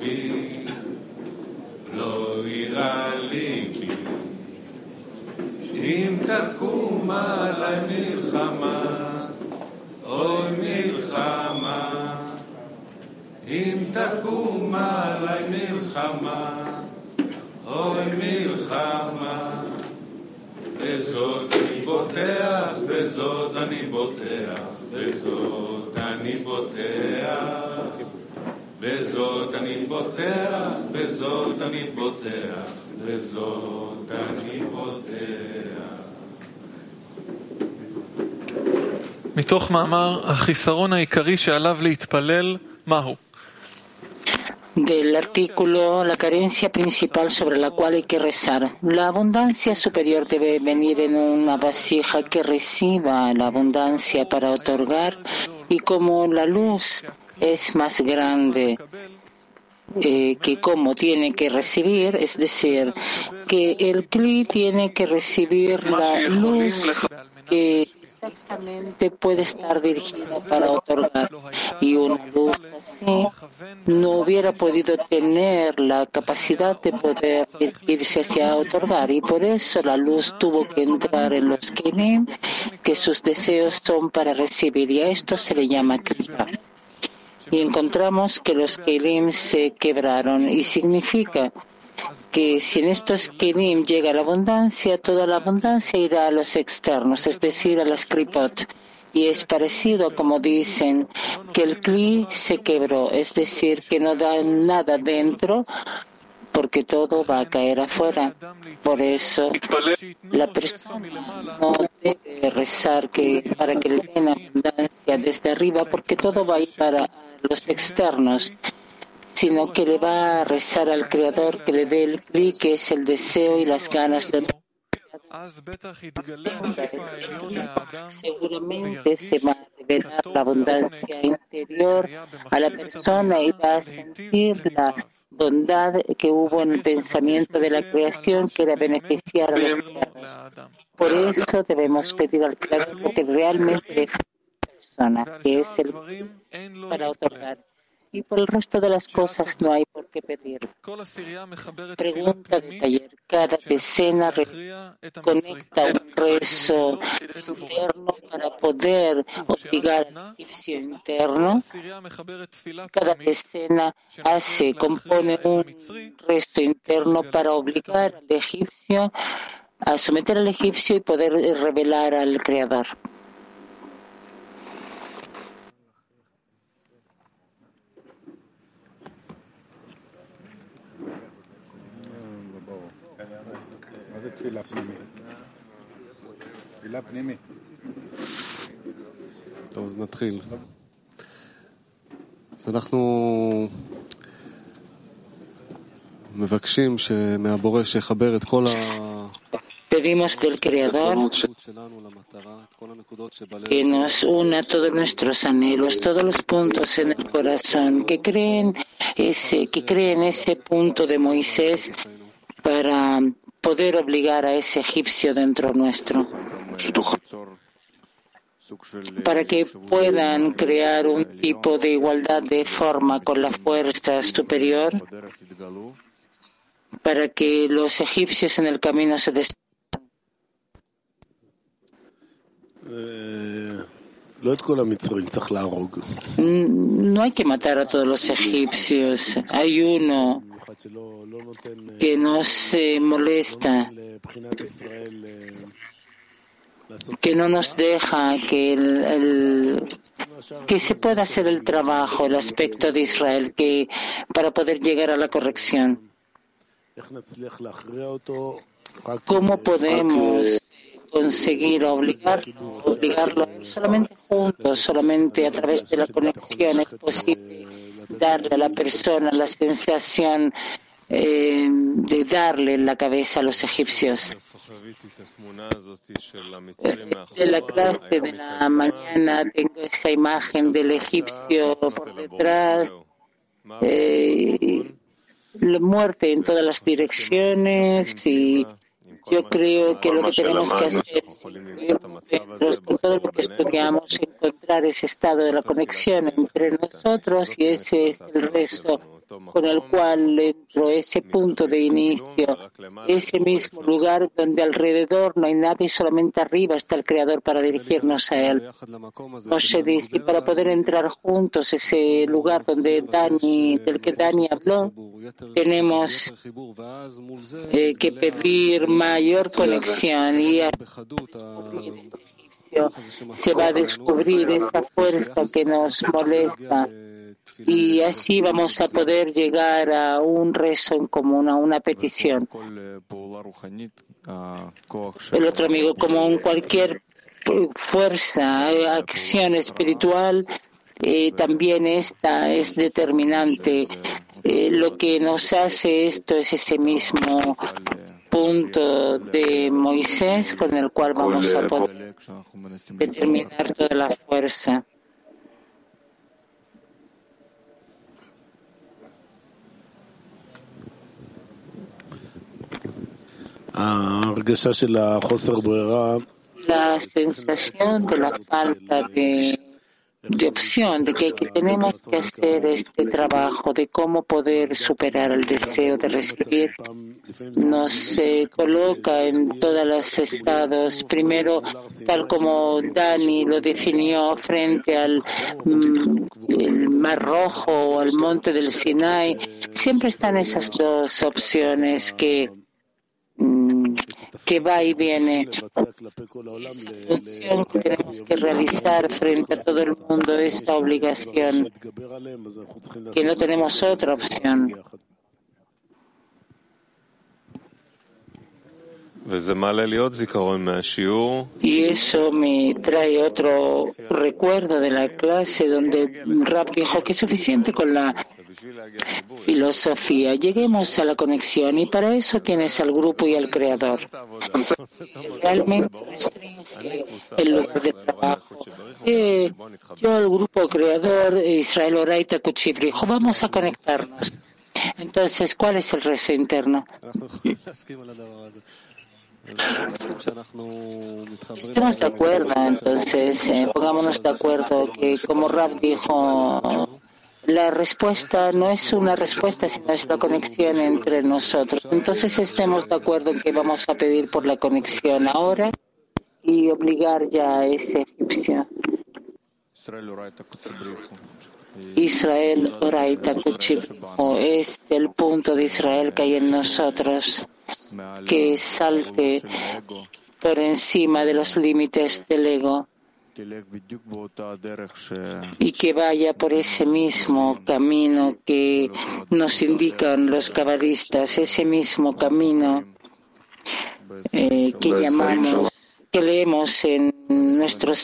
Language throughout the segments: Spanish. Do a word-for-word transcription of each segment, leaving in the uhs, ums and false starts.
בי, לא יירא ליבי, אם תקום עלי מלחמה, אוי מלחמה, אם תקום עלי מלחמה, אוי מלחמה, בזאת אני בוטח, בזאת אני בוטח, בזאת אני בוטח, בזאת אני בוטח, בזאת אני בוטח, בזאת אני בוטח. מתוך מאמר החיסרון העיקרי שעליו להתפלל, מהו? Del artículo la carencia principal sobre la cual hay que rezar. La abundancia superior debe venir en una vasija que reciba la abundancia para otorgar, y como la luz es más grande eh, que como tiene que recibir, es decir, que el Kli tiene que recibir la luz que exactamente puede estar dirigida para otorgar, y una luz así no hubiera podido tener la capacidad de poder dirigirse hacia otorgar, y por eso la luz tuvo que entrar en los kelim, que sus deseos son para recibir, y a esto se le llama kriya. Y encontramos que los kelim se quebraron, y significa que si en estos kelim llega la abundancia, toda la abundancia irá a los externos, es decir, a las kripot. Y es parecido a como dicen que el kli se quebró, es decir, que no da nada dentro, porque todo va a caer afuera. Por eso la persona no debe rezar que para que le den abundancia desde arriba, porque todo va a ir para los externos, sino que le va a rezar al Creador que le dé el kli, que es el deseo y las ganas de otro. Seguramente se va a revelar la abundancia interior a la persona y va a sentir la bondad que hubo en el pensamiento de la creación, que era beneficiar a los creados. Por eso debemos pedir al Creador que realmente le la persona, que es el para otorgar. Y por el resto de las cosas no hay por qué pedir. Pregunta de taller. Cada decena conecta un rezo interno para poder obligar al egipcio interno. Cada decena hace, compone un rezo interno para obligar al egipcio a someter al egipcio y poder revelar al Creador. תפילה פנימית. תפילה פנימית. טוב, אז נתחיל. אז אנחנו מבקשים מהבורא שיחבר את כל ה... Pedimos del Creador que nos una todos nuestros anhelos, todos los puntos en el corazón, que creen ese, que creen ese punto de Moisés para poder obligar a ese egipcio dentro nuestro, para que puedan crear un tipo de igualdad de forma con la fuerza superior, para que los egipcios en el camino se destruyan. No hay que matar a todos los egipcios. Hay uno que no se molesta, que no nos deja que el, el que se pueda hacer el trabajo, el aspecto de Israel, que para poder llegar a la corrección. ¿Cómo podemos conseguir obligarlo, obligarlo solamente juntos, solamente a través de la conexión? Es posible darle a la persona la sensación eh, de darle en la cabeza a los egipcios. De la clase de la mañana tengo esa imagen del egipcio por detrás, eh, la muerte en todas las direcciones, y yo creo que lo que tenemos que hacer es, con todo lo que estudiamos, encontrar ese estado de la conexión entre nosotros, y ese es el resto con el cual entró, ese punto de inicio, ese mismo lugar donde alrededor no hay nada y solamente arriba está el Creador para dirigirnos a Él. Moshe dice, y para poder entrar juntos, ese lugar donde Dani, del que Dani habló, tenemos eh, que pedir mayor conexión y a se va a descubrir esa fuerza que nos molesta y así vamos a poder llegar a un rezo en común, a una petición. El otro amigo, como en cualquier fuerza, acción espiritual, eh, también esta es determinante. Eh, lo que nos hace esto es ese mismo punto de Moisés con el cual vamos a poder determinar toda la fuerza. La sensación de la falta de de opción, de que, que tenemos que hacer este trabajo, de cómo poder superar el deseo de recibir, nos eh, coloca en todos los estados. Primero, tal como Dani lo definió, frente al mm, el Mar Rojo o al monte del Sinai, siempre están esas dos opciones que que va y viene. Esa función que tenemos que realizar frente a todo el mundo, esta obligación, que no tenemos otra opción. Y eso me trae otro recuerdo de la clase donde Rab dijo que es suficiente con la filosofía. Lleguemos a la conexión y para eso tienes al grupo y al Creador. Realmente restringe el lugar de trabajo. Eh, yo, el grupo Creador, Israel Oraita Kuchibrijo, vamos a conectarnos. Entonces, ¿cuál es el rezo interno? Estamos de acuerdo, entonces eh, pongámonos de acuerdo que, como Rab dijo, la respuesta no es una respuesta, sino es la conexión entre nosotros. Entonces estemos de acuerdo en que vamos a pedir por la conexión ahora y obligar ya a ese egipcio. Israel Oraita Kuchibrijo es el punto de Israel que hay en nosotros, que salte por encima de los límites del ego y que vaya por ese mismo camino que nos indican los cabalistas, ese mismo camino eh, que llamamos, que leemos en nuestros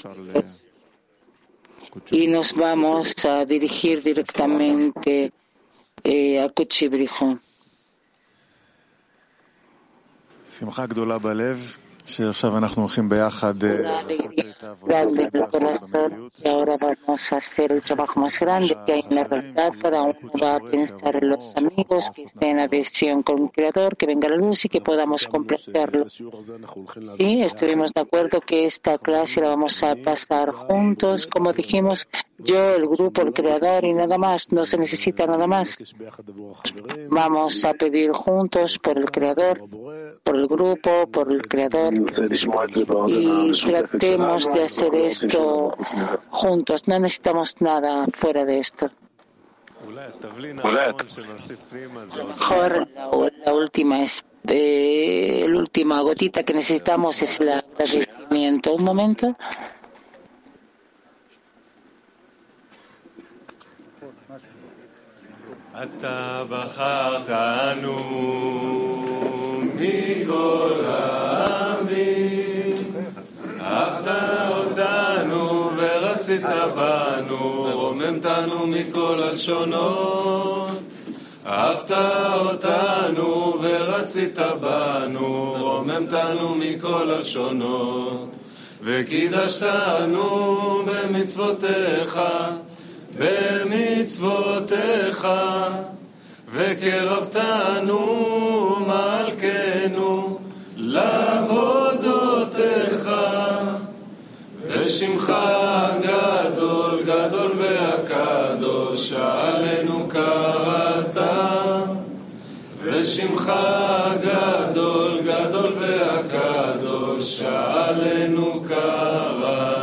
y nos vamos a dirigir directamente eh, a Kuchibrijo. Una alegría grande en el corazón y ahora vamos a hacer el trabajo más grande que hay en la realidad. Cada uno va a pensar en los amigos que estén en adhesión con el Creador, que venga la luz y que podamos completarlo. Sí, estuvimos de acuerdo que esta clase la vamos a pasar juntos. Como dijimos, yo, el grupo, el Creador y nada más, no se necesita nada más. Vamos a pedir juntos por el Creador, por el grupo, por el Creador. Y tratemos de hacer esto juntos. No necesitamos nada fuera de esto. Mejor la, la última es eh, la última gotita que necesitamos es el agradecimiento. Un momento. אתה בחרתנו מכל העמים, אהבת אותנו ורצית בנו, רוממתנו מכל הלשונות. אהבת אותנו ורצית בנו, רוממתנו מכל הלשונות. וקידשתנו במצוותיך, במצוותיך, וקרבתנו מלכנו לעבודותיך, ושמך גדול גדול והקדוש הקדוש עלינו קראת, ושמך גדול גדול והקדוש עלינו קראת.